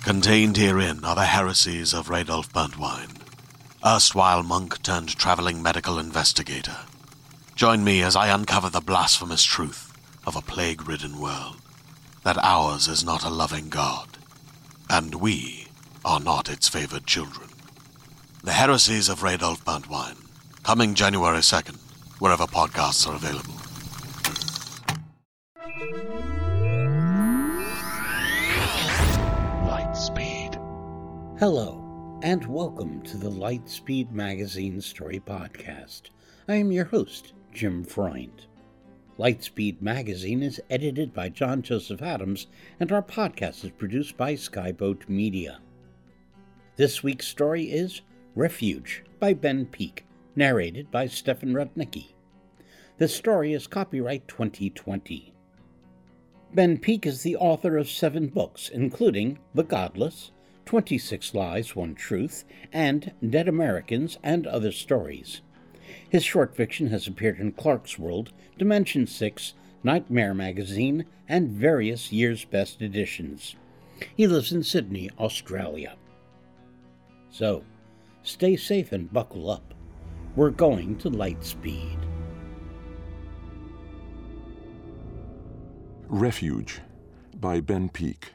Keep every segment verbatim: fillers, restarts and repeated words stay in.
Contained herein are the heresies of Radolf Burntwine, erstwhile monk turned traveling medical investigator. Join me as I uncover the blasphemous truth of a plague-ridden world, that ours is not a loving God, and we are not its favored children. The heresies of Radolf Burntwine, coming January second, wherever podcasts are available. Lightspeed. Hello, and welcome to the Lightspeed Magazine Story Podcast. I am your host, Jim Freund. Lightspeed Magazine is edited by John Joseph Adams, and our podcast is produced by Skyboat Media. This week's story is Refuge by Ben Peake, narrated by Stefan Rudnicki. This story is copyright twenty twenty. Ben Peake is the author of seven books, including The Godless, twenty-six Lies, One Truth, and Dead Americans and Other Stories. His short fiction has appeared in Clarkesworld, Dimension six, Nightmare Magazine, and various year's best editions. He lives in Sydney, Australia. So, stay safe and buckle up. We're going to Lightspeed. Refuge by Ben Peake.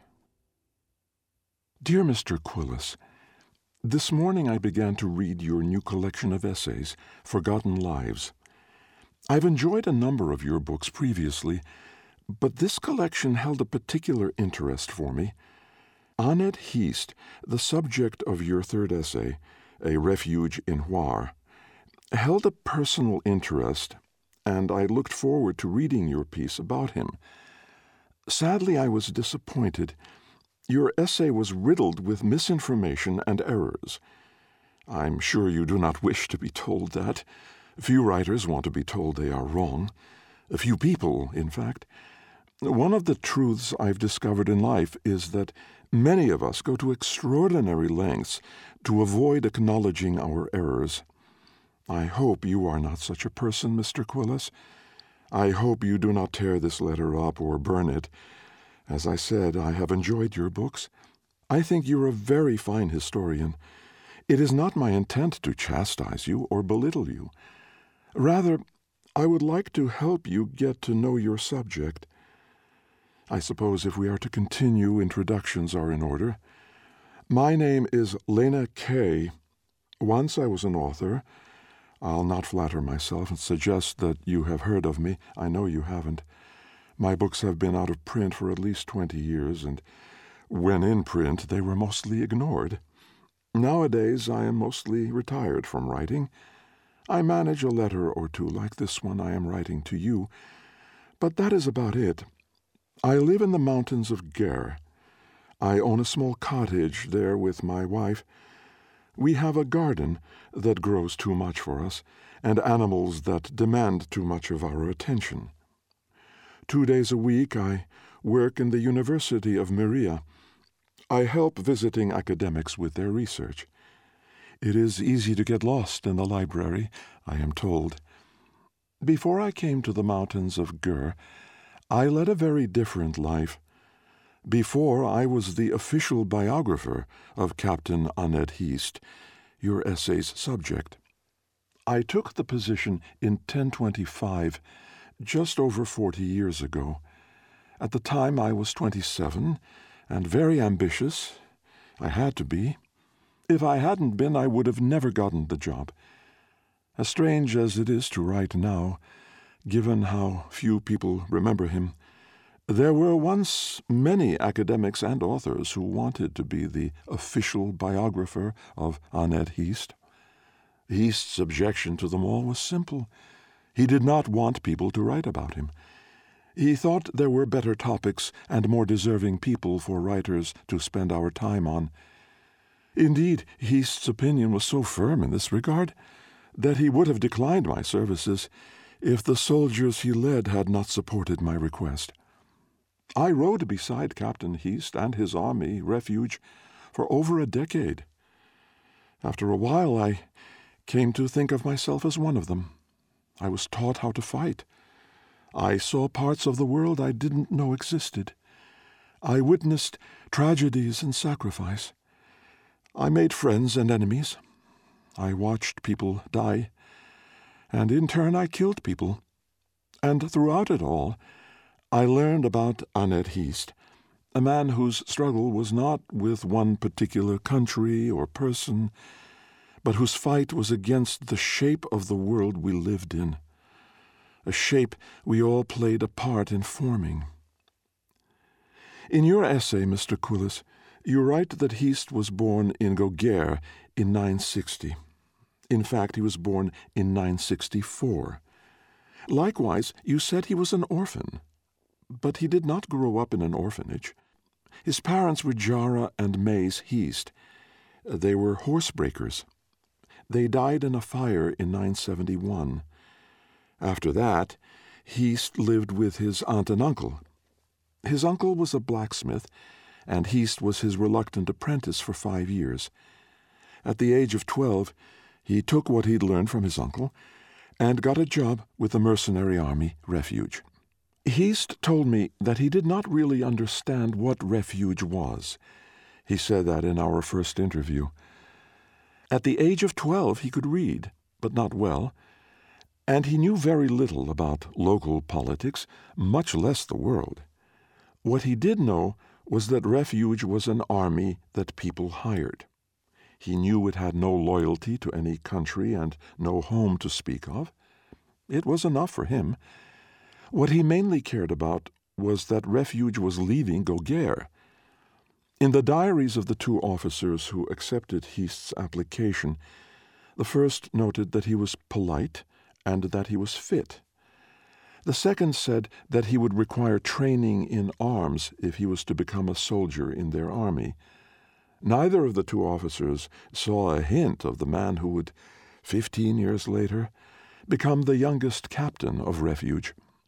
Dear Mister Quillis, this morning I began to read your new collection of essays, Forgotten Lives. I've enjoyed a number of your books previously, but this collection held a particular interest for me. Annette Heast, the subject of your third essay, A Refuge in Hwar, held a personal interest, and I looked forward to reading your piece about him. Sadly, I was disappointed. Your essay was riddled with misinformation and errors. I'm sure you do not wish to be told that. Few writers want to be told they are wrong. Few people, in fact. One of the truths I've discovered in life is that many of us go to extraordinary lengths to avoid acknowledging our errors. I hope you are not such a person, Mister Quillis. I hope you do not tear this letter up or burn it. As I said, I have enjoyed your books. I think you're a very fine historian. It is not my intent to chastise you or belittle you. Rather, I would like to help you get to know your subject. I suppose if we are to continue, introductions are in order. My name is Lena Kay. Once I was an author. I'll not flatter myself and suggest that you have heard of me. I know you haven't. My books have been out of print for at least twenty years, and when in print, they were mostly ignored. Nowadays, I am mostly retired from writing. I manage a letter or two like this one I am writing to you, but that is about it. I live in the mountains of Ger. I own a small cottage there with my wife. We have a garden that grows too much for us, and animals that demand too much of our attention. Two days a week I work in the University of Myria. I help visiting academics with their research. It is easy to get lost in the library, I am told. Before I came to the mountains of Ger, I led a very different life. Before, I was the official biographer of Captain Annette Heast, your essay's subject. I took the position in ten twenty-five, just over forty years ago. At the time I was twenty-seven, and very ambitious. I had to be. If I hadn't been, I would have never gotten the job. As strange as it is to write now, given how few people remember him, there were once many academics and authors who wanted to be the official biographer of Annette Heast. Heast's objection to them all was simple. He did not want people to write about him. He thought there were better topics and more deserving people for writers to spend our time on. Indeed, Heast's opinion was so firm in this regard that he would have declined my services if the soldiers he led had not supported my request. I rode beside Captain Heast and his army, Refuge, for over a decade. After a while, I came to think of myself as one of them. I was taught how to fight. I saw parts of the world I didn't know existed. I witnessed tragedies and sacrifice. I made friends and enemies. I watched people die, and in turn I killed people. And throughout it all, I learned about Annette Heest, a man whose struggle was not with one particular country or person, but whose fight was against the shape of the world we lived in, a shape we all played a part in forming. In your essay, Mister Quillis, you write that Heest was born in Gauguin in nine sixty. In fact, he was born in nine sixty-four. Likewise, you said he was an orphan. But he did not grow up in an orphanage. His parents were Jara and Mays Heest. They were horsebreakers. They died in a fire in nine seventy-one. After that, Heest lived with his aunt and uncle. His uncle was a blacksmith, and Heest was his reluctant apprentice for five years. At the age of twelve, he took what he'd learned from his uncle and got a job with the mercenary army Refuge. Heest told me that he did not really understand what Refuge was. He said that in our first interview. At the age of twelve, he could read, but not well, and he knew very little about local politics, much less the world. What he did know was that Refuge was an army that people hired. He knew it had no loyalty to any country and no home to speak of. It was enough for him. What he mainly cared about was that Refuge was leaving Gauguin. In the diaries of the two officers who accepted Heest's application, the first noted that he was polite and that he was fit. The second said that he would require training in arms if he was to become a soldier in their army. Neither of the two officers saw a hint of the man who would, fifteen years later, become the youngest captain of Refuge.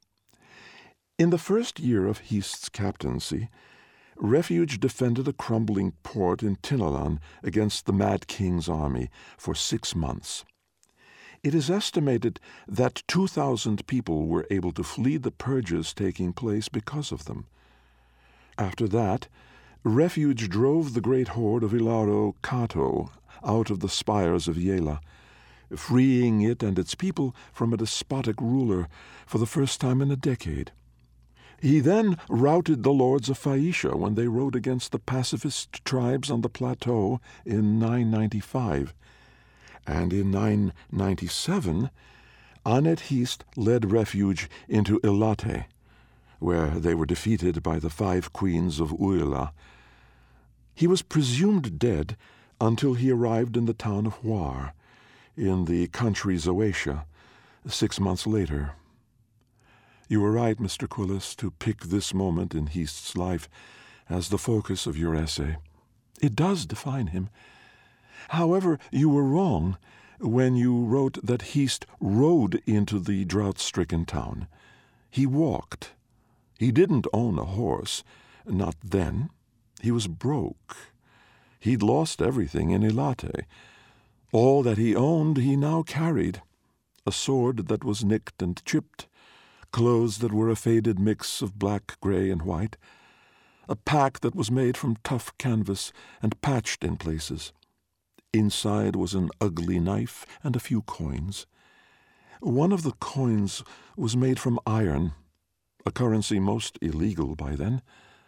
In the first year of Heest's captaincy, Refuge defended a crumbling port in Tinolan against the Mad King's army for six months. It is estimated that two thousand people were able to flee the purges taking place because of them. After that, Refuge drove the great horde of Hilaro Kato out of the spires of Yela, freeing it and its people from a despotic ruler for the first time in a decade. He then routed the lords of Phaeacia when they rode against the pacifist tribes on the plateau in nine ninety-five. And in nine ninety-seven, Annette Heest led Refuge into Elate, where they were defeated by the five queens of Uila. He was presumed dead until he arrived in the town of Huar, in the country Zoetia, six months later. You were right, Mister Quillis, to pick this moment in Heest's life as the focus of your essay. It does define him. However, you were wrong when you wrote that Heest rode into the drought-stricken town. He walked. He didn't own a horse, not then. He was broke. He'd lost everything in Elate. All that he owned he now carried. A sword that was nicked and chipped, clothes that were a faded mix of black, gray, and white, a pack that was made from tough canvas and patched in places. Inside was an ugly knife and a few coins. One of the coins was made from iron, a currency most illegal by then.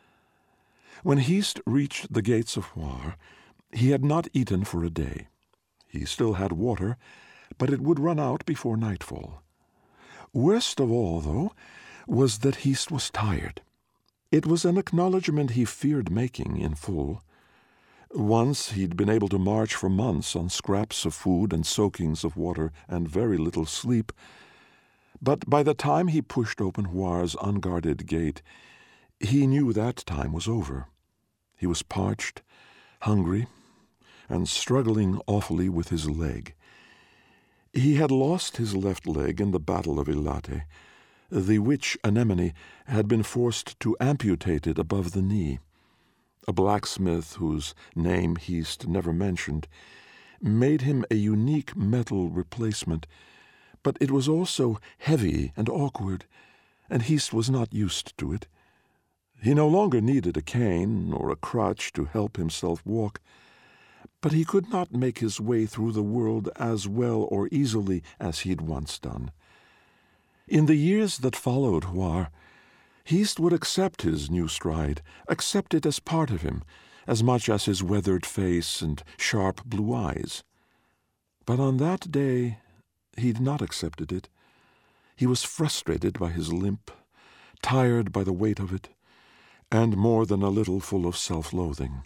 When Heest reached the gates of Huar, he had not eaten for a day. He still had water, but it would run out before nightfall. Worst of all, though, was that Heest was tired. It was an acknowledgment he feared making in full. Once he'd been able to march for months on scraps of food and soakings of water and very little sleep, but by the time he pushed open Huar's unguarded gate, he knew that time was over. He was parched, hungry, and struggling awfully with his leg. He had lost his left leg in the Battle of Elate. The witch Anemone had been forced to amputate it above the knee. A blacksmith, whose name Heest never mentioned, made him a unique metal replacement, but it was also heavy and awkward, and Heest was not used to it. He no longer needed a cane or a crutch to help himself walk, but he could not make his way through the world as well or easily as he'd once done. In the years that followed Huar, Heast would accept his new stride, accept it as part of him, as much as his weathered face and sharp blue eyes. But on that day, he'd not accepted it. He was frustrated by his limp, tired by the weight of it, and more than a little full of self-loathing.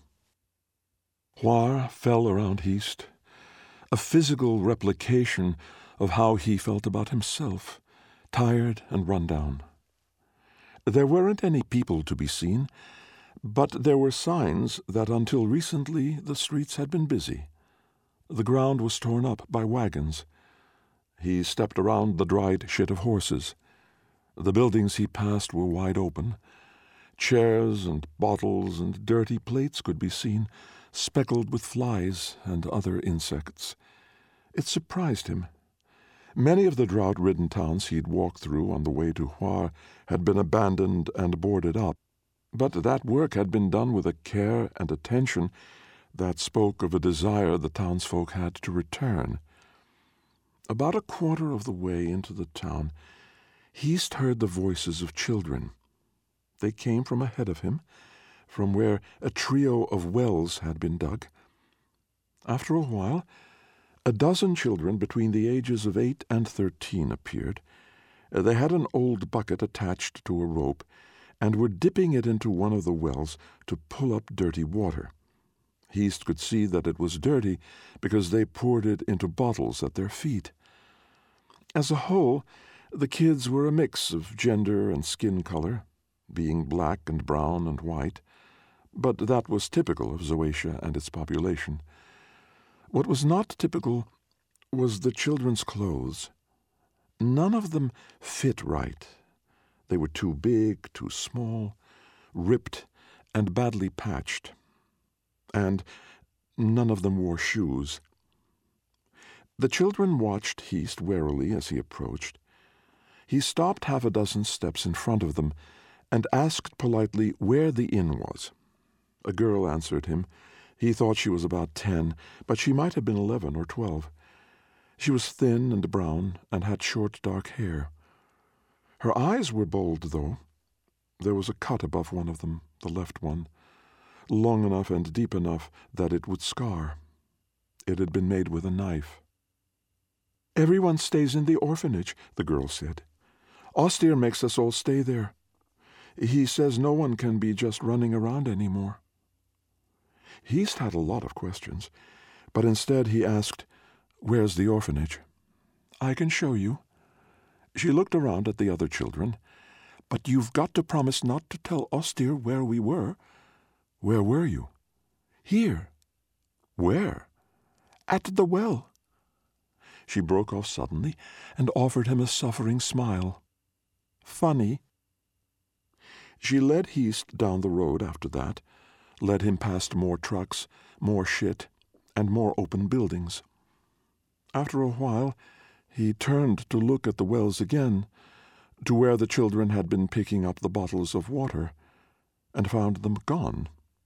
Huar fell around Heast, a physical replication of how he felt about himself, tired and run down. There weren't any people to be seen, but there were signs that until recently the streets had been busy. The ground was torn up by wagons. He stepped around the dried shit of horses. The buildings he passed were wide open. Chairs and bottles and dirty plates could be seen, speckled with flies and other insects. It surprised him. Many of the drought-ridden towns he'd walked through on the way to Huar had been abandoned and boarded up, but that work had been done with a care and attention that spoke of a desire the townsfolk had to return. About a quarter of the way into the town, Heast heard the voices of children. They came from ahead of him, from where a trio of wells had been dug. After a while, a dozen children between the ages of eight and thirteen appeared. They had an old bucket attached to a rope and were dipping it into one of the wells to pull up dirty water. Heast could see that it was dirty because they poured it into bottles at their feet. As a whole, the kids were a mix of gender and skin color, being black and brown and white, but that was typical of Zoetia and its population. What was not typical was the children's clothes. None of them fit right. They were too big, too small, ripped, and badly patched. And none of them wore shoes. The children watched Heast warily as he approached. He stopped half a dozen steps in front of them and asked politely where the inn was. A girl answered him. He thought she was about ten, but she might have been eleven or twelve. She was thin and brown and had short dark hair. Her eyes were bold, though. There was a cut above one of them, the left one, long enough and deep enough that it would scar. It had been made with a knife. "Everyone stays in the orphanage," the girl said. "Ostyr makes us all stay there. He says no one can be just running around anymore." Heast had a lot of questions, but instead he asked, "Where's the orphanage?" "I can show you." She looked around at the other children. "But you've got to promise not to tell Ostyr where we were." "Where were you?" "Here." "Where?" "At the well." She broke off suddenly and offered him a suffering smile. "Funny." She led Heast down the road after that, led him past more trucks, more shit, and more open buildings. After a while, he turned to look at the wells again, to where the children had been picking up the bottles of water, and found them gone.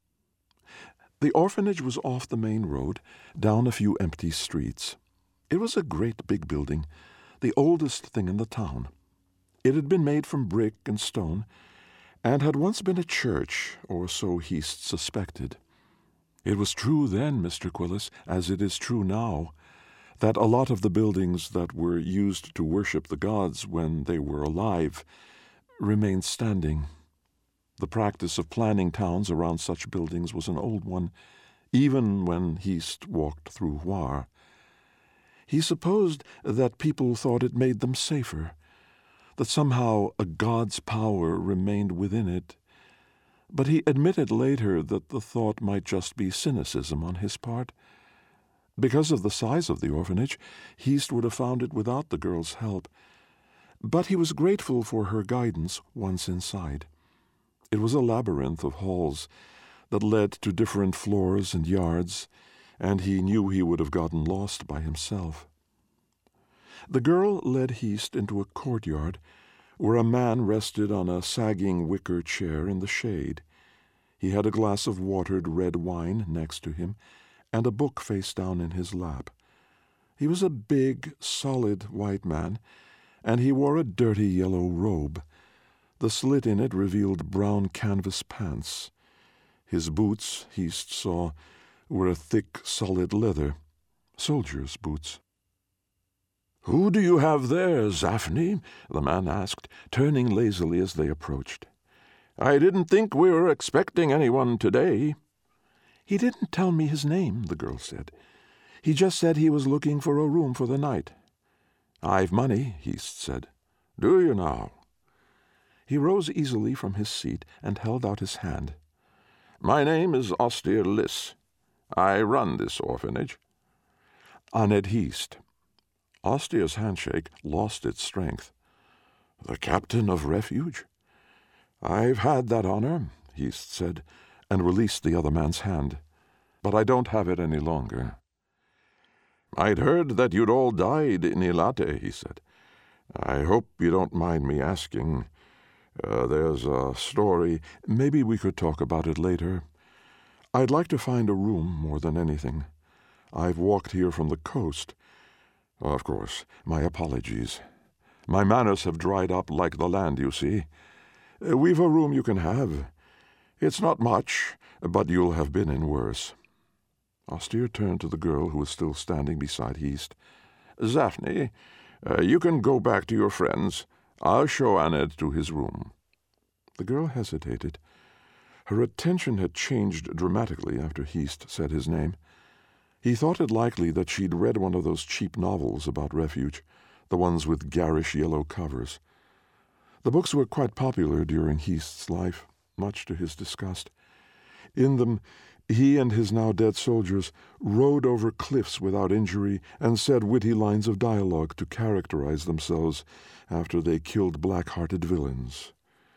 The orphanage was off the main road, down a few empty streets. It was a great big building, the oldest thing in the town. It had been made from brick and stone, and had once been a church, or so Heast suspected. It was true then, Mister Quillis, as it is true now, that a lot of the buildings that were used to worship the gods when they were alive remained standing. The practice of planning towns around such buildings was an old one, even when Heast walked through Huar. He supposed that people thought it made them safer, that somehow a god's power remained within it, but he admitted later that the thought might just be cynicism on his part. Because of the size of the orphanage, Heast would have found it without the girl's help, but he was grateful for her guidance once inside. It was a labyrinth of halls that led to different floors and yards, and he knew he would have gotten lost by himself. The girl led Heast into a courtyard where a man rested on a sagging wicker chair in the shade. He had a glass of watered red wine next to him, and a book face down in his lap. He was a big, solid white man, and he wore a dirty yellow robe. The slit in it revealed brown canvas pants. His boots, Heast saw, were a thick, solid leather, soldier's boots. "Who do you have there, Zaphne?" the man asked, turning lazily as they approached. "I didn't think we were expecting anyone today." "He didn't tell me his name," the girl said. "He just said he was looking for a room for the night." "I've money," Heast said. "Do you now?" He rose easily from his seat and held out his hand. "My name is Austere Liss. I run this orphanage." Annette Heast. Austere's handshake lost its strength. "The captain of refuge?" "I've had that honor," Heast said, and released the other man's hand. "But I don't have it any longer." "I'd heard that you'd all died in Eilat," he said. "I hope you don't mind me asking. Uh, there's a story. Maybe we could talk about it later. I'd like to find a room more than anything. I've walked here from the coast. Of course, my apologies. My manners have dried up like the land, you see. We've a room you can have. It's not much, but you'll have been in worse." Austere turned to the girl who was still standing beside Heast. "Zaphne, uh, you can go back to your friends. I'll show Annette to his room." The girl hesitated. Her attention had changed dramatically after Heast said his name. He thought it likely that she'd read one of those cheap novels about refuge, the ones with garish yellow covers. The books were quite popular during Heast's life, much to his disgust. In them, he and his now-dead soldiers rode over cliffs without injury and said witty lines of dialogue to characterize themselves after they killed black-hearted villains.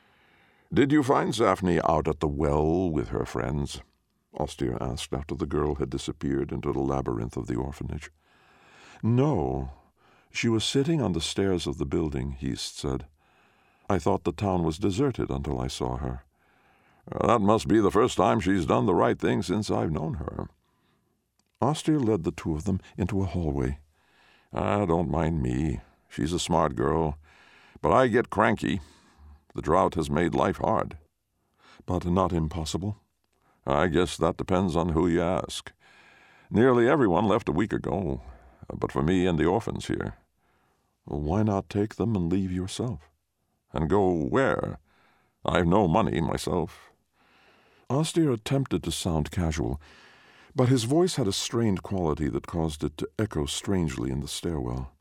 "Did you find Zaphne out at the well with her friends?" Austere asked after the girl had disappeared into the labyrinth of the orphanage. "No. She was sitting on the stairs of the building," Heast said. "I thought the town was deserted until I saw her." "That must be the first time she's done the right thing since I've known her." Austere led the two of them into a hallway. "Ah, don't mind me. She's a smart girl. But I get cranky. The drought has made life hard." "But not impossible?" "I guess that depends on who you ask. Nearly everyone left a week ago, but for me and the orphans here." "Well, why not take them and leave yourself?" "And go where? I've no money myself." Austere attempted to sound casual, but his voice had a strained quality that caused it to echo strangely in the stairwell.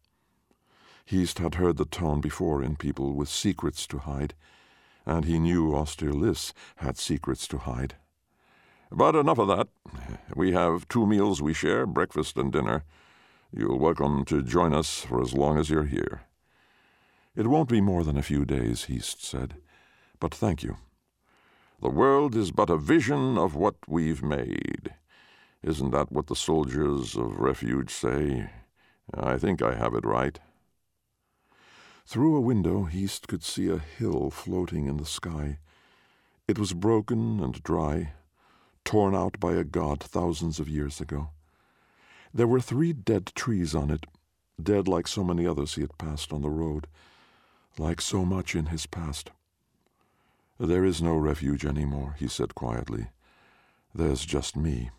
Heast had heard the tone before in people with secrets to hide, and he knew Austere Liss had secrets to hide. "But enough of that. We have two meals we share, breakfast and dinner. You're welcome to join us for as long as you're here." "It won't be more than a few days," Heast said. "But thank you." "The world is but a vision of what we've made. Isn't that what the soldiers of refuge say? I think I have it right." Through a window, Heast could see a hill floating in the sky. It was broken and dry, torn out by a god thousands of years ago. There were three dead trees on it, dead like so many others he had passed on the road, like so much in his past. "There is no refuge anymore," he said quietly. "There's just me."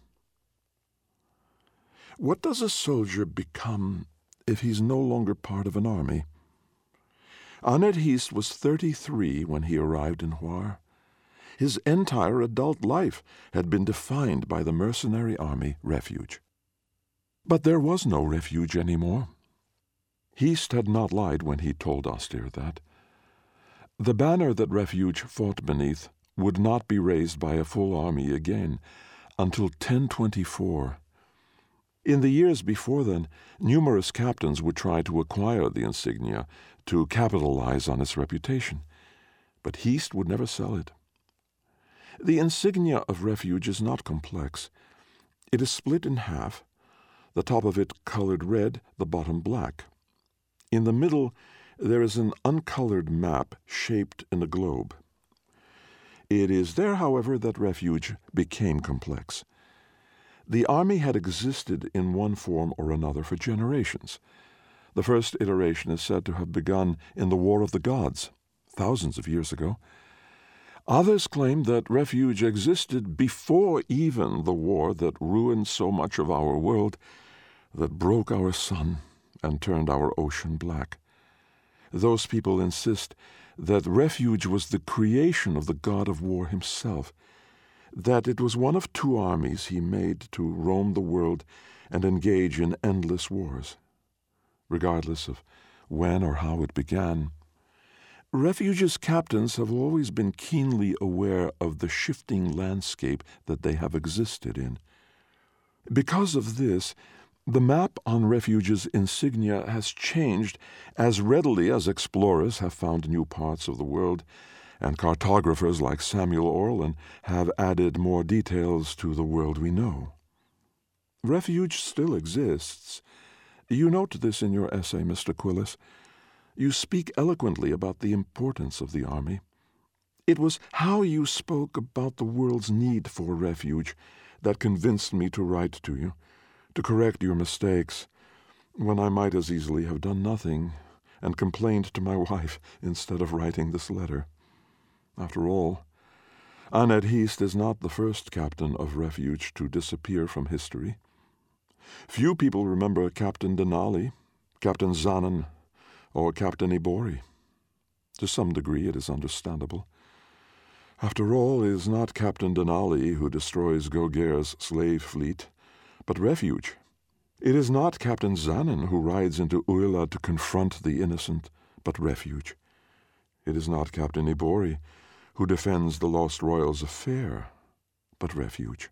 What does a soldier become if he's no longer part of an army? Annette Heast was thirty-three when he arrived in Hwar. His entire adult life had been defined by the mercenary army refuge. But there was no refuge anymore. Heast had not lied when he told Austere that. The banner that refuge fought beneath would not be raised by a full army again until ten twenty-four. In the years before then, numerous captains would try to acquire the insignia to capitalize on its reputation, but Heast would never sell it. The insignia of refuge is not complex. It is split in half, the top of it colored red, the bottom black. In the middle, there is an uncolored map shaped in a globe. It is there, however, that refuge became complex. The army had existed in one form or another for generations. The first iteration is said to have begun in the War of the Gods, thousands of years ago. Others claim that refuge existed before even the war that ruined so much of our world, that broke our sun and turned our ocean black. Those people insist that refuge was the creation of the god of war himself, that it was one of two armies he made to roam the world and engage in endless wars. Regardless of when or how it began, refuge's captains have always been keenly aware of the shifting landscape that they have existed in. Because of this, the map on refuge's insignia has changed as readily as explorers have found new parts of the world, and cartographers like Samuel Orlin have added more details to the world we know. Refuge still exists. You note this in your essay, Mister Quillis. You speak eloquently about the importance of the army. It was how you spoke about the world's need for refuge that convinced me to write to you, to correct your mistakes, when I might as easily have done nothing and complained to my wife instead of writing this letter. After all, Annette Heast is not the first captain of refuge to disappear from history. Few people remember Captain Denali, Captain Zanen, or Captain Ibori. To some degree it is understandable. After all, it is not Captain Denali who destroys Gauguer's slave fleet, but refuge. It is not Captain Zanen who rides into Uila to confront the innocent, but refuge. It is not Captain Ibori who defends the lost royals of Fair, but refuge.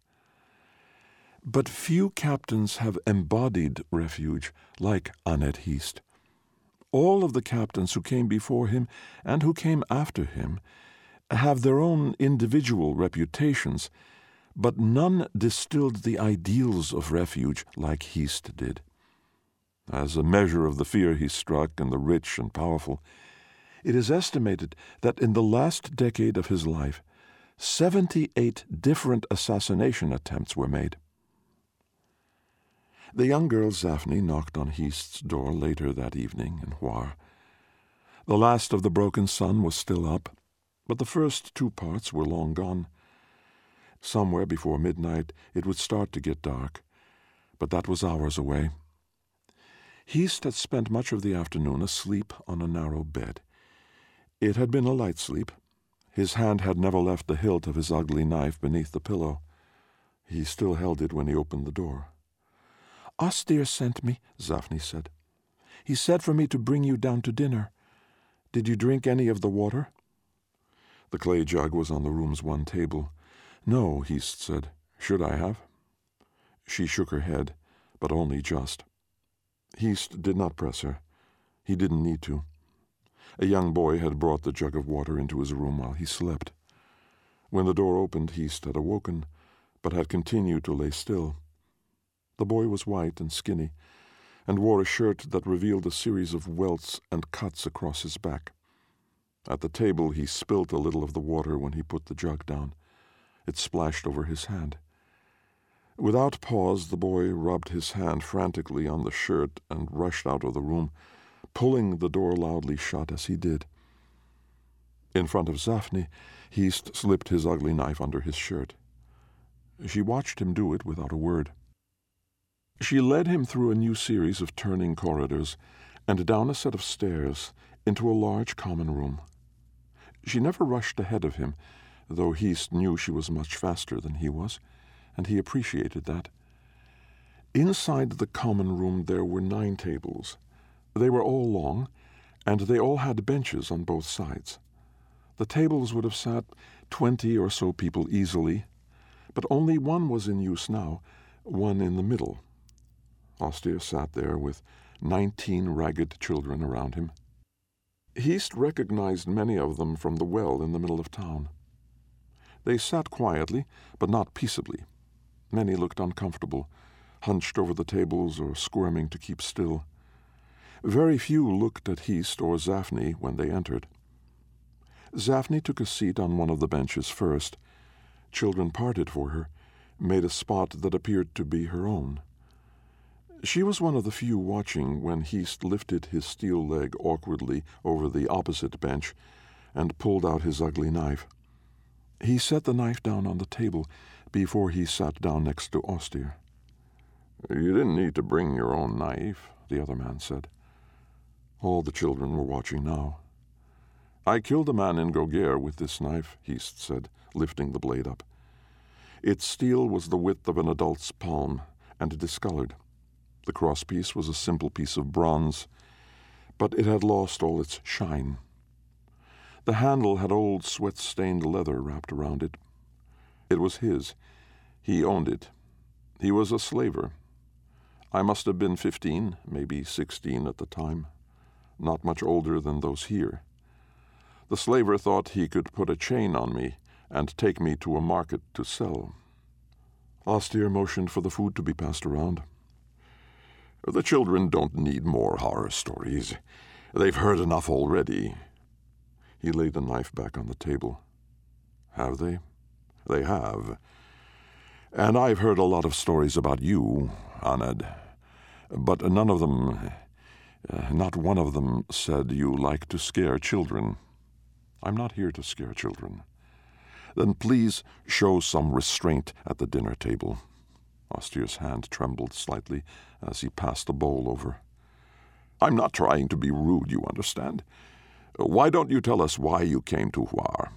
But few captains have embodied refuge like Annette Heast. All of the captains who came before him and who came after him have their own individual reputations, but none distilled the ideals of refuge like Heast did. As a measure of the fear he struck in the rich and powerful, it is estimated that in the last decade of his life, seventy-eight different assassination attempts were made. The young girl Zaphne knocked on Heast's door later that evening in Huar. The last of the broken sun was still up, but the first two parts were long gone. Somewhere before midnight it would start to get dark, but that was hours away. Heast had spent much of the afternoon asleep on a narrow bed. It had been a light sleep. His hand had never left the hilt of his ugly knife beneath the pillow. He still held it when he opened the door. "Austir sent me," Zaphne said. "He said for me to bring you down to dinner. Did you drink any of the water?" The clay jug was on the room's one table. "No," Heast said. "Should I have?" She shook her head, but only just. Heast did not press her. He didn't need to. A young boy had brought the jug of water into his room while he slept. When the door opened, Heast had awoken, but had continued to lay still. The boy was white and skinny, and wore a shirt that revealed a series of welts and cuts across his back. At the table he spilt a little of the water when he put the jug down. It splashed over his hand. Without pause, the boy rubbed his hand frantically on the shirt and rushed out of the room, pulling the door loudly shut as he did. In front of Zaphne, Heast slipped his ugly knife under his shirt. She watched him do it without a word. She led him through a new series of turning corridors and down a set of stairs into a large common room. She never rushed ahead of him, though Heast knew she was much faster than he was, and he appreciated that. Inside the common room there were nine tables. They were all long, and they all had benches on both sides. The tables would have sat twenty or so people easily, but only one was in use now, one in the middle. Austir sat there with nineteen ragged children around him. Heast recognized many of them from the well in the middle of town. They sat quietly, but not peaceably. Many looked uncomfortable, hunched over the tables or squirming to keep still. Very few looked at Heast or Zaphne when they entered. Zaphne took a seat on one of the benches first. Children parted for her, made a spot that appeared to be her own. She was one of the few watching when Heast lifted his steel leg awkwardly over the opposite bench and pulled out his ugly knife. He set the knife down on the table before he sat down next to Austere. "You didn't need to bring your own knife," the other man said. All the children were watching now. "I killed a man in Gogir with this knife," Heast said, lifting the blade up. Its steel was the width of an adult's palm, and discolored. The crosspiece was a simple piece of bronze, but it had lost all its shine. The handle had old sweat-stained leather wrapped around it. It was his. He owned it. He was a slaver. I must have been fifteen, maybe sixteen at the time, not much older than those here. The slaver thought he could put a chain on me and take me to a market to sell. Austere motioned for the food to be passed around. "The children don't need more horror stories. They've heard enough already." He laid the knife back on the table. "Have they?" "They have. And I've heard a lot of stories about you, Aned. But none of them, uh, not one of them, said you like to scare children. I'm not here to scare children. Then please show some restraint at the dinner table." Austere's hand trembled slightly as he passed the bowl over. "I'm not trying to be rude, you understand. Why don't you tell us why you came to Huar?"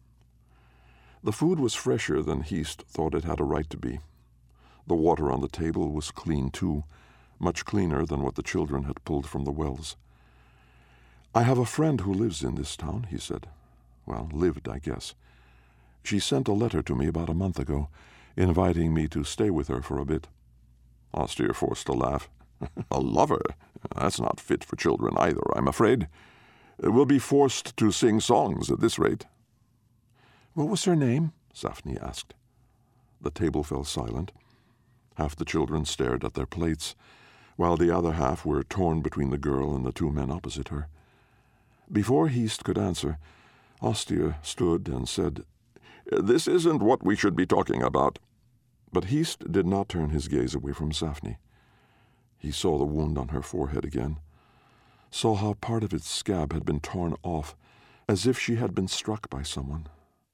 The food was fresher than Heast thought it had a right to be. The water on the table was clean, too, much cleaner than what the children had pulled from the wells. "I have a friend who lives in this town," he said. Well, lived, I guess. She sent a letter to me about a month ago, inviting me to stay with her for a bit. Austere forced a laugh. "A lover? That's not fit for children either, I'm afraid. We'll be forced to sing songs at this rate." "What was her name?" Zaphne asked. The table fell silent. Half the children stared at their plates, while the other half were torn between the girl and the two men opposite her. Before Heast could answer, Austere stood and said, "This isn't what we should be talking about." But Heast did not turn his gaze away from Zaphne. He saw the wound on her forehead again, saw how part of its scab had been torn off, as if she had been struck by someone.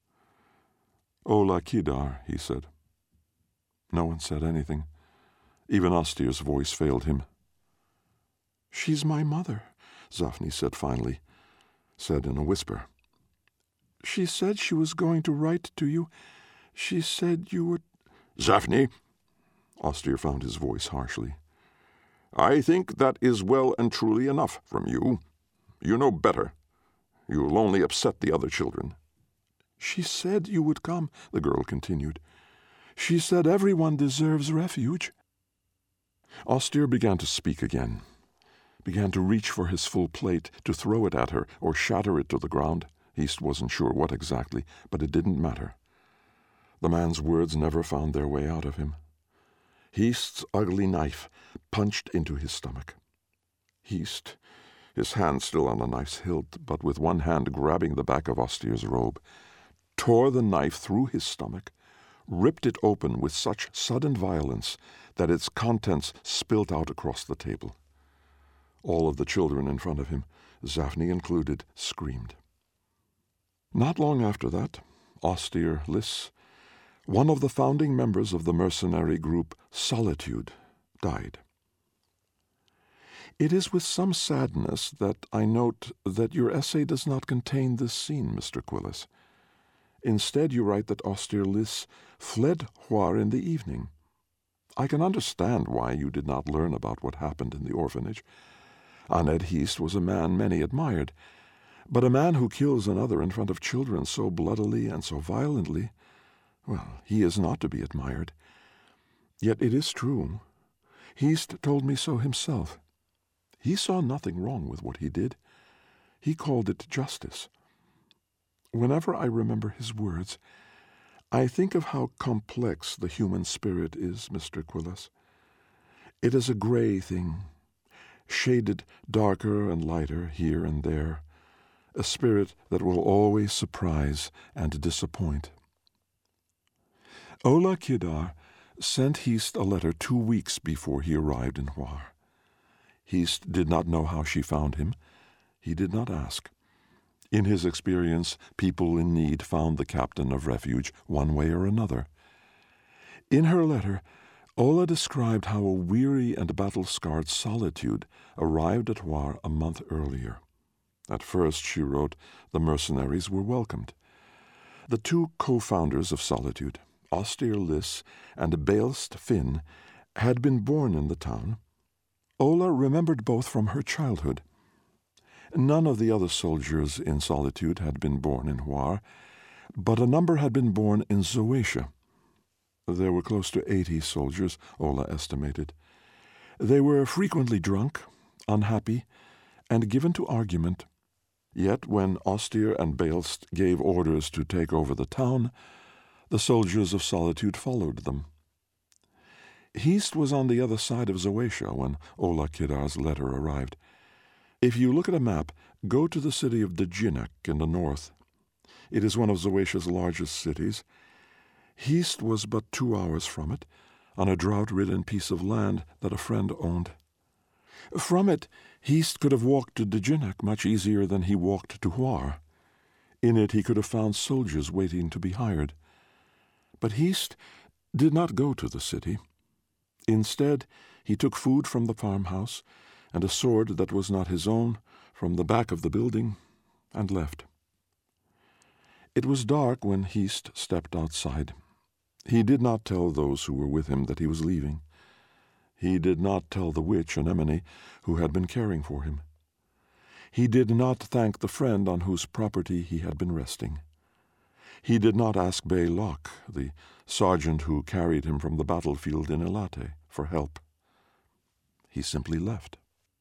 "Ola Kidar," he said. No one said anything. Even Austere's voice failed him. "She's my mother," Zaphne said finally, said in a whisper. "She said she was going to write to you. She said you would—" "Zaphne," Austere found his voice harshly, "I think that is well and truly enough from you. You know better. You'll only upset the other children." "She said you would come," the girl continued. "She said everyone deserves refuge." Austere began to speak again, began to reach for his full plate, to throw it at her or shatter it to the ground. Heast wasn't sure what exactly, but it didn't matter. The man's words never found their way out of him. Heast's ugly knife punched into his stomach. Heast, his hand still on the knife's hilt, but with one hand grabbing the back of Austere's robe, tore the knife through his stomach, ripped it open with such sudden violence that its contents spilt out across the table. All of the children in front of him, Zaphne included, screamed. Not long after that, Austere Liss, one of the founding members of the mercenary group Solitude, died. It is with some sadness that I note that your essay does not contain this scene, Mister Quillis. Instead, you write that Austere Liss fled Huar in the evening. I can understand why you did not learn about what happened in the orphanage. Aned Heast was a man many admired, but a man who kills another in front of children so bloodily and so violently, well, he is not to be admired. Yet it is true. Heast told me so himself. He saw nothing wrong with what he did. He called it justice. Whenever I remember his words, I think of how complex the human spirit is, Mister Quillis. It is a gray thing, shaded darker and lighter here and there, a spirit that will always surprise and disappoint. Ola Kidar sent Hist a letter two weeks before he arrived in Huar. Hist did not know how she found him. He did not ask. In his experience, people in need found the captain of refuge one way or another. In her letter, Ola described how a weary and battle-scarred Solitude arrived at Huar a month earlier. At first, she wrote, the mercenaries were welcomed. The two co-founders of Solitude, Austir Liss and Beilst Finn, had been born in the town. Ola remembered both from her childhood. None of the other soldiers in Solitude had been born in Huar, but a number had been born in Zoetia. There were close to eighty soldiers, Ola estimated. They were frequently drunk, unhappy, and given to argument. Yet when Austir and Beilst gave orders to take over the town, the soldiers of Solitude followed them. Hist was on the other side of Zoetia when Ola Kidar's letter arrived. If you look at a map, go to the city of Djinak in the north. It is one of Zoetia's largest cities. Hist was but two hours from it, on a drought-ridden piece of land that a friend owned. From it, Hist could have walked to Djinak much easier than he walked to Huar. In it he could have found soldiers waiting to be hired. But Hist did not go to the city. Instead, he took food from the farmhouse and a sword that was not his own from the back of the building and left. It was dark when Hist stepped outside. He did not tell those who were with him that he was leaving. He did not tell the witch, Anemone, who had been caring for him. He did not thank the friend on whose property he had been resting. He did not ask Bay Locke, the sergeant who carried him from the battlefield in Elate, for help. He simply left.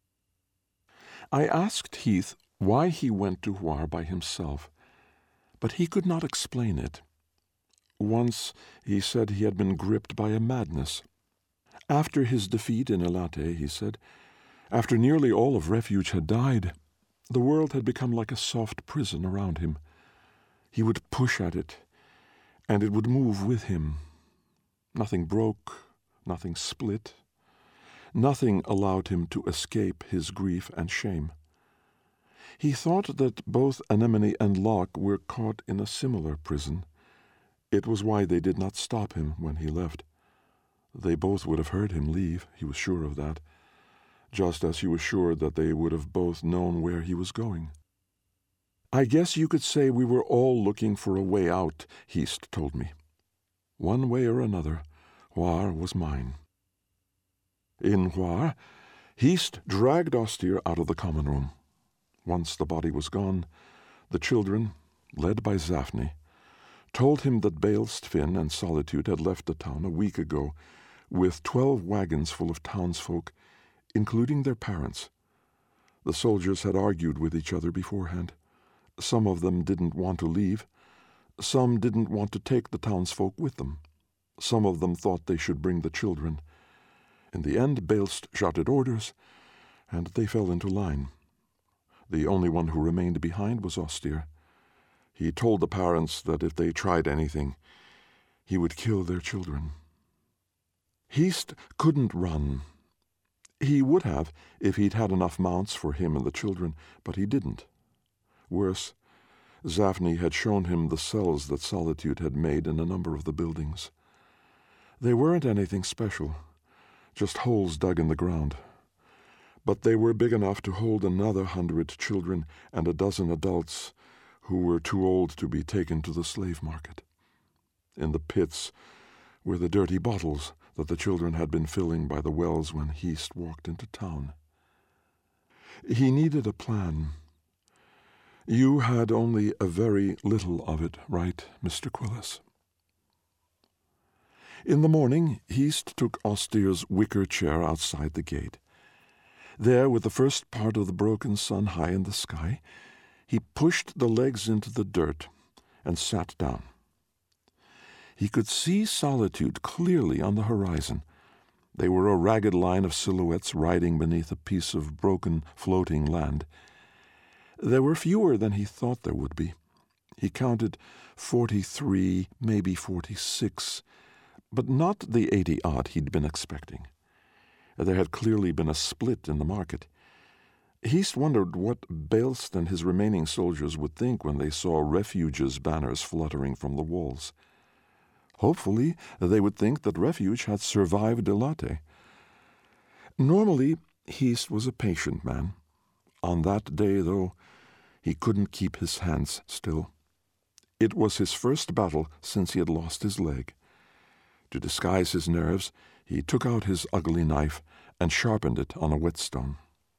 I asked Heath why he went to Huar by himself, but he could not explain it. Once he said he had been gripped by a madness. After his defeat in Elate, he said, after nearly all of refuge had died, the world had become like a soft prison around him. He would push at it, and it would move with him. Nothing broke, nothing split. Nothing allowed him to escape his grief and shame. He thought that both Anemone and Locke were caught in a similar prison. It was why they did not stop him when he left. They both would have heard him leave, he was sure of that, just as he was sure that they would have both known where he was going. I guess you could say we were all looking for a way out, Hist told me. One way or another, Huar was mine. In Huar, Hist dragged Austir out of the common room. Once the body was gone, the children, led by Zaphne, told him that Beilst Finn and Solitude had left the town a week ago with twelve wagons full of townsfolk, including their parents. The soldiers had argued with each other beforehand. Some of them didn't want to leave. Some didn't want to take the townsfolk with them. Some of them thought they should bring the children. In the end, Beilst shouted orders, and they fell into line. The only one who remained behind was Austir. He told the parents that if they tried anything, he would kill their children. Hist couldn't run. He would have if he'd had enough mounts for him and the children, but he didn't. Worse, Zaphne had shown him the cells that Solitude had made in a number of the buildings. They weren't anything special, just holes dug in the ground. But they were big enough to hold another hundred children and a dozen adults who were too old to be taken to the slave market. In the pits were the dirty bottles that the children had been filling by the wells when Hist walked into town. He needed a plan. You had only a very little of it, right, Mister Quillis? In the morning, Hist took Austir's wicker chair outside the gate. There, with the first part of the broken sun high in the sky, he pushed the legs into the dirt and sat down. He could see Solitude clearly on the horizon. They were a ragged line of silhouettes riding beneath a piece of broken, floating land. There were fewer than he thought there would be. He counted forty-three, maybe forty-six, but not the eighty-odd he'd been expecting. There had clearly been a split in the market. Heast wondered what Baelst and his remaining soldiers would think when they saw Refuge's banners fluttering from the walls. Hopefully, they would think that Refuge had survived Elate. Normally, Heast was a patient man. On that day, though, he couldn't keep his hands still. It was his first battle since he had lost his leg. To disguise his nerves, he took out his ugly knife and sharpened it on a whetstone.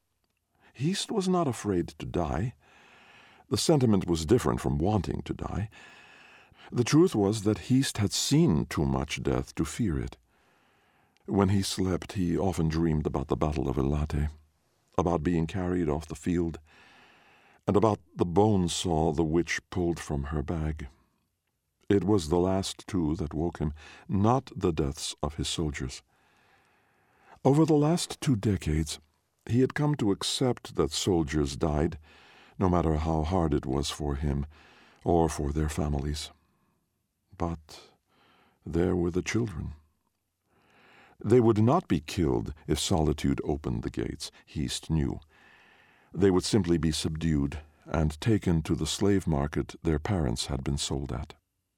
Heast was not afraid to die. The sentiment was different from wanting to die. The truth was that Heast had seen too much death to fear it. When he slept, he often dreamed about the Battle of Elate, about being carried off the field, and about the bone saw the witch pulled from her bag. It was the last two that woke him, not the deaths of his soldiers. Over the last two decades, he had come to accept that soldiers died, no matter how hard it was for him or for their families. But there were the children. They would not be killed if Solitude opened the gates, Heast knew. They would simply be subdued and taken to the slave market their parents had been sold at.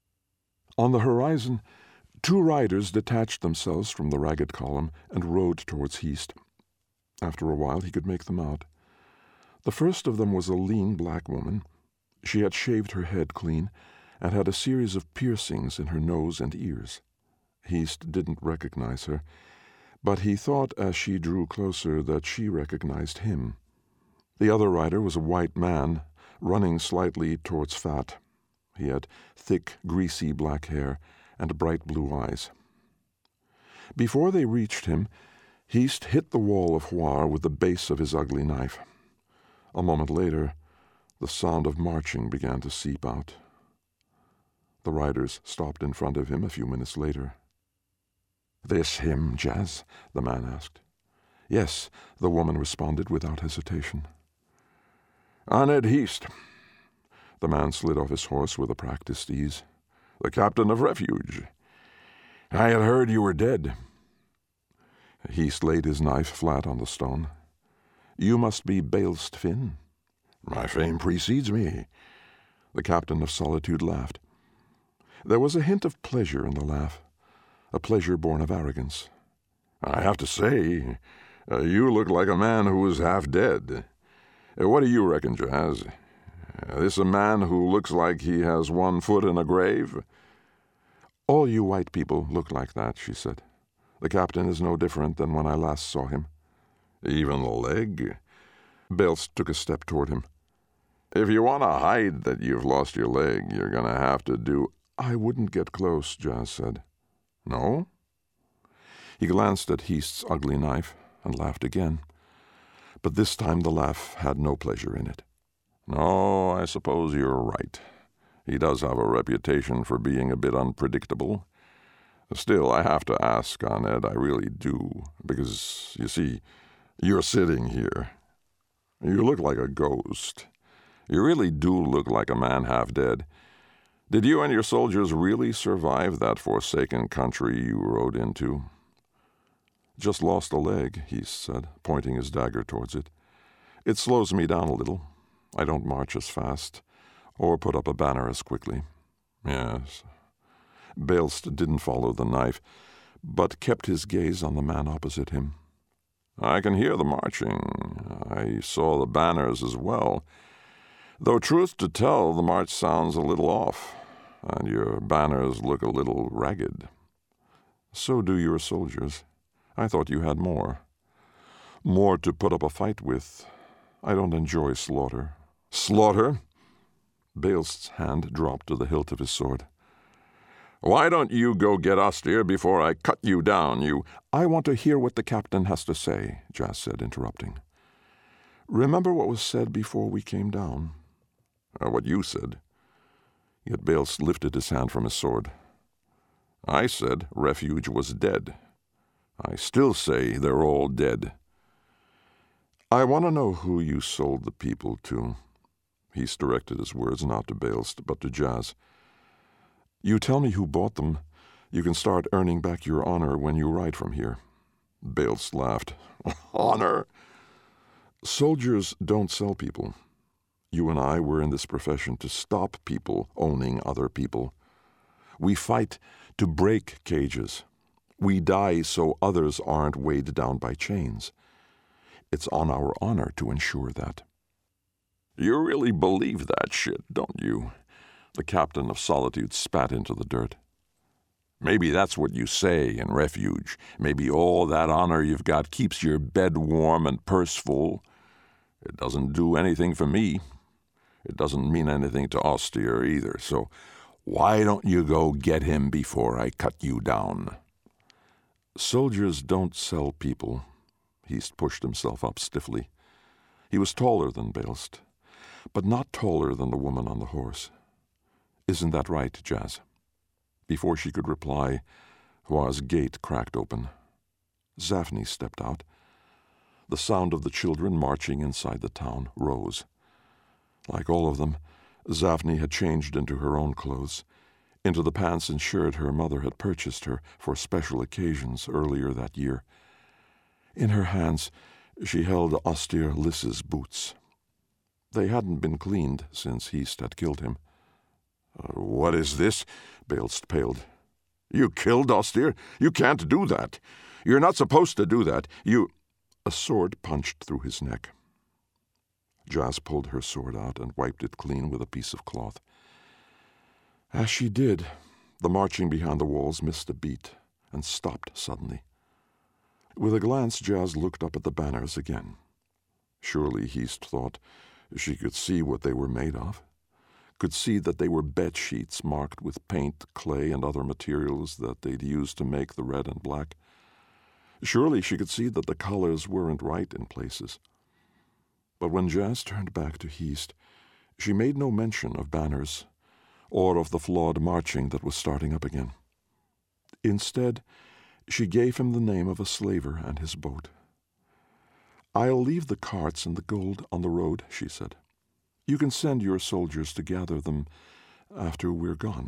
On the horizon, two riders detached themselves from the ragged column and rode towards Heast. After a while he could make them out. The first of them was a lean black woman. She had shaved her head clean and had a series of piercings in her nose and ears. Heast didn't recognize her, but he thought as she drew closer that she recognized him. The other rider was a white man, running slightly towards Fat. He had thick, greasy black hair and bright blue eyes. Before they reached him, Heast hit the wall of Huar with the base of his ugly knife. A moment later, the sound of marching began to seep out. The riders stopped in front of him a few minutes later. "This him, Jas?" the man asked. "Yes," the woman responded without hesitation. "Aned Heast." The man slid off his horse with a practiced ease. "The captain of Refuge. I had heard you were dead." Heast laid his knife flat on the stone. "You must be Baelst Finn." "My fame precedes me." The captain of Solitude laughed. There was a hint of pleasure in the laugh, a pleasure born of arrogance. "I have to say, uh, you look like a man who is half dead. Uh, what do you reckon, Jas? Uh, this a man who looks like he has one foot in a grave?" "All you white people look like that," she said. "The captain is no different than when I last saw him." "Even the leg?" Baelst took a step toward him. "If you want to hide that you've lost your leg, you're going to have to do—" "I wouldn't get close," Jas said. "No?" He glanced at Heast's ugly knife and laughed again. But this time the laugh had no pleasure in it. "No, I suppose you're right. He does have a reputation for being a bit unpredictable. Still, I have to ask, Aned, I really do, because, you see, you're sitting here. You look like a ghost. You really do look like a man half dead. Did you and your soldiers really survive that forsaken country you rode into?" "Just lost a leg," he said, pointing his dagger towards it. "It slows me down a little. I don't march as fast, or put up a banner as quickly." "Yes." Baelst didn't follow the knife, but kept his gaze on the man opposite him. "I can hear the marching. I saw the banners as well. Though truth to tell, the march sounds a little off, and your banners look a little ragged." "So do your soldiers. I thought you had more. More to put up a fight with. I don't enjoy slaughter." "Slaughter?" Baelst's hand dropped to the hilt of his sword. "Why don't you go get Astir before I cut you down, you—" "I want to hear what the captain has to say," Jas said, interrupting. "Remember what was said before we came down?" Uh, "what you said." Yet Baelst lifted his hand from his sword. "I said Refuge was dead. I still say they're all dead. I want to know who you sold the people to. He's directed his words not to Baelst, but to Jas. You tell me who bought them. You can start earning back your honor when you ride from here. Baelst laughed. Honor? Soldiers don't sell people. You and I were in this profession to stop people owning other people. We fight to break cages. We die so others aren't weighed down by chains. It's on our honor to ensure that. You really believe that shit, don't you? The captain of Solitude spat into the dirt. Maybe that's what you say in refuge. Maybe all that honor you've got keeps your bed warm and purse full. It doesn't do anything for me. It doesn't mean anything to Austere either, so why don't you go get him before I cut you down? Soldiers don't sell people. Heast pushed himself up stiffly. He was taller than Baelst, but not taller than the woman on the horse. Isn't that right, Jas? Before she could reply, Hua's gate cracked open. Zaphne stepped out. The sound of the children marching inside the town rose. Like all of them, Zaphne had changed into her own clothes, into the pants and shirt her mother had purchased her for special occasions earlier that year. In her hands, she held Austere Lys's boots. They hadn't been cleaned since Heast had killed him. Uh, what is this? Baelst paled. You killed Austere? You can't do that. You're not supposed to do that. You... A sword punched through his neck. Jas pulled her sword out and wiped it clean with a piece of cloth. As she did, the marching behind the walls missed a beat and stopped suddenly. With a glance, Jas looked up at the banners again. Surely, Heast thought, she could see what they were made of, could see that they were bed sheets marked with paint, clay, and other materials that they'd used to make the red and black. Surely she could see that the colors weren't right in places. But when Jas turned back to Heast, she made no mention of banners or of the flawed marching that was starting up again. Instead, she gave him the name of a slaver and his boat. I'll leave the carts and the gold on the road, she said. You can send your soldiers to gather them after we're gone.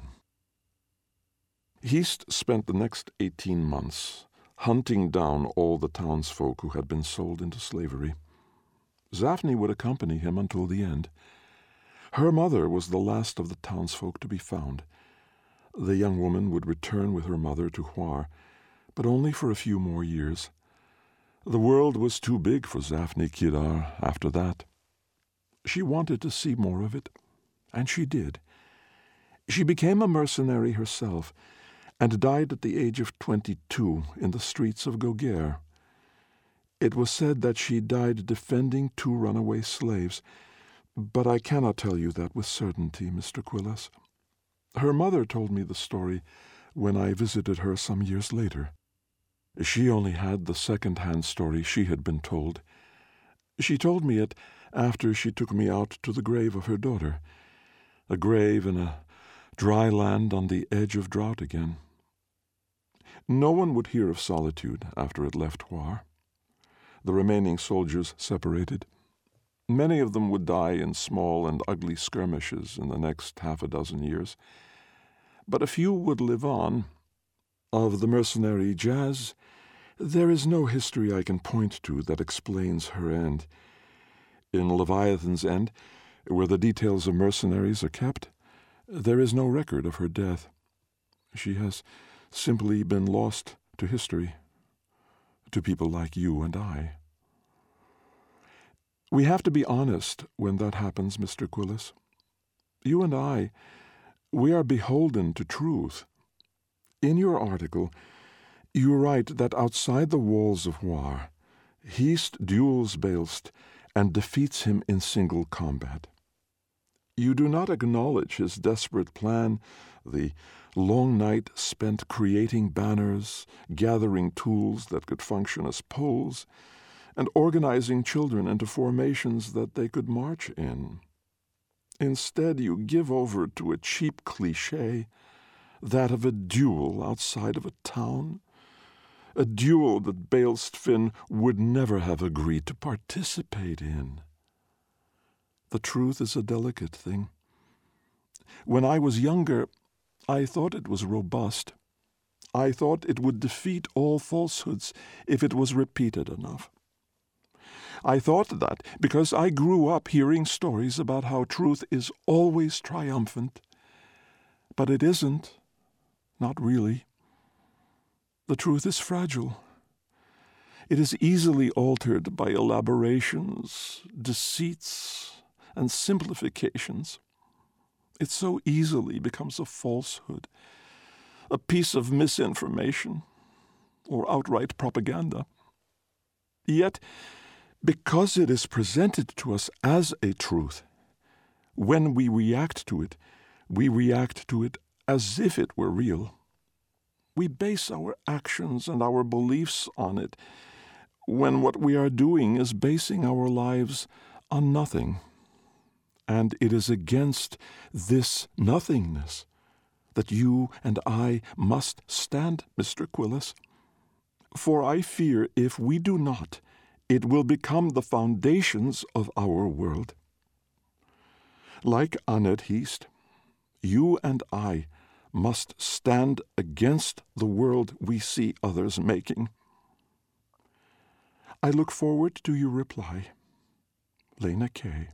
Heast spent the next eighteen months hunting down all the townsfolk who had been sold into slavery. Zaphne would accompany him until the end. Her mother was the last of the townsfolk to be found. The young woman would return with her mother to Huar, but only for a few more years. The world was too big for Zaphne Kirar after that. She wanted to see more of it, and she did. She became a mercenary herself, and died at the age of twenty-two in the streets of Gogher. It was said that she died defending two runaway slaves, but I cannot tell you that with certainty, Mister Quillas. Her mother told me the story when I visited her some years later. She only had the second-hand story she had been told. She told me it after she took me out to the grave of her daughter, a grave in a dry land on the edge of drought again. No one would hear of Solitude after it left Huar. The remaining soldiers separated. Many of them would die in small and ugly skirmishes in the next half a dozen years. But a few would live on. Of the mercenary Jas, there is no history I can point to that explains her end. In Leviathan's End, where the details of mercenaries are kept, there is no record of her death. She has simply been lost to history, to people like you and I. We have to be honest when that happens, Mister Quillas. You and I, we are beholden to truth. In your article, you write that outside the walls of Huar, Heast duels Baelst and defeats him in single combat. You do not acknowledge his desperate plan, the long night spent creating banners, gathering tools that could function as poles, and organizing children into formations that they could march in. Instead, you give over to a cheap cliché, that of a duel outside of a town, a duel that Beowulf Finn would never have agreed to participate in. The truth is a delicate thing. When I was younger, I thought it was robust. I thought it would defeat all falsehoods if it was repeated enough. I thought that because I grew up hearing stories about how truth is always triumphant. But it isn't. Not really. The truth is fragile. It is easily altered by elaborations, deceits, and simplifications. It so easily becomes a falsehood, a piece of misinformation, or outright propaganda. Yet, because it is presented to us as a truth, when we react to it, we react to it as if it were real. We base our actions and our beliefs on it, when what we are doing is basing our lives on nothing. And it is against this nothingness that you and I must stand, Mister Quillis. For I fear if we do not, it will become the foundations of our world. Like Annette Heast, you and I must stand against the world we see others making. I look forward to your reply. Lena Kay.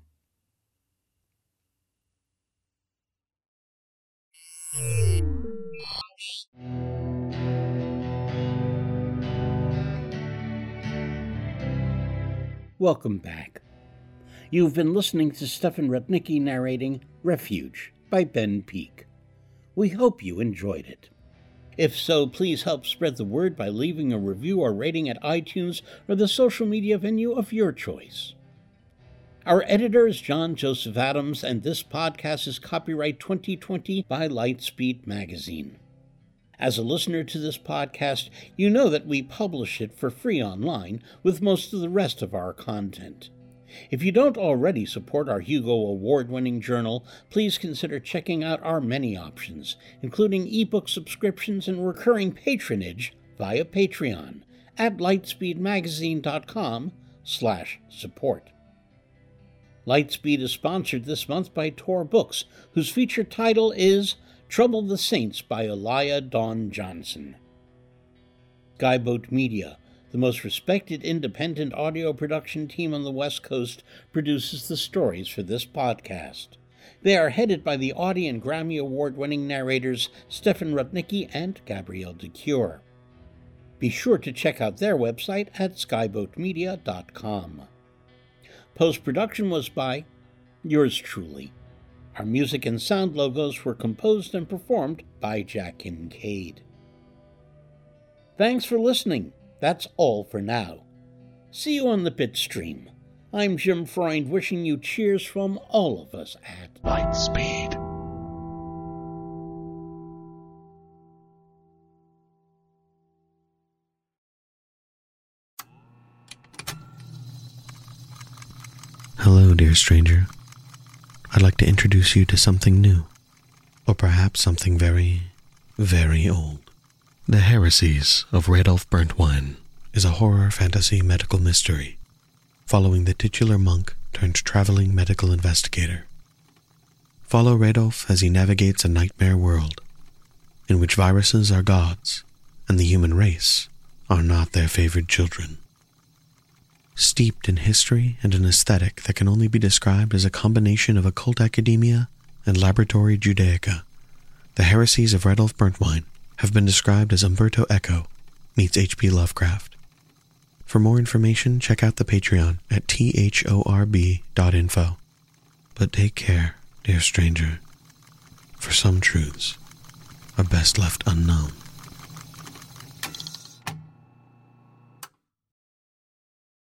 Welcome back. You've been listening to Stefan Rudnicki narrating Refuge by Ben Peake. We hope you enjoyed it. If so, please help spread the word by leaving a review or rating at iTunes or the social media venue of your choice. Our editor is John Joseph Adams, and this podcast is copyright twenty twenty by Lightspeed Magazine. As a listener to this podcast, you know that we publish it for free online with most of the rest of our content. If you don't already support our Hugo Award-winning journal, please consider checking out our many options, including ebook subscriptions and recurring patronage via Patreon at lightspeedmagazine.com slash support. Lightspeed is sponsored this month by Tor Books, whose featured title is Trouble the Saints by Elia Dawn Johnson. Skyboat Media, the most respected independent audio production team on the West Coast, produces the stories for this podcast. They are headed by the Audie and Grammy Award-winning narrators Stefan Rudnicki and Gabrielle de Cure. Be sure to check out their website at skyboat media dot com. Post-production was by yours truly. Our music and sound logos were composed and performed by Jack Kincaid. Thanks for listening. That's all for now. See you on the Bitstream. I'm Jim Freund, wishing you cheers from all of us at Lightspeed. Hello, dear stranger. I'd like to introduce you to something new, or perhaps something very, very old. The Heresies of Radolf Burntwine is a horror fantasy medical mystery, following the titular monk turned traveling medical investigator. Follow Radolf as he navigates a nightmare world, in which viruses are gods, and the human race are not their favored children. Steeped in history and an aesthetic that can only be described as a combination of occult academia and laboratory Judaica, the Heresies of Radolf Burntwine have been described as Umberto Eco meets H P Lovecraft. For more information, check out the Patreon at thorb dot info. But take care, dear stranger, for some truths are best left unknown.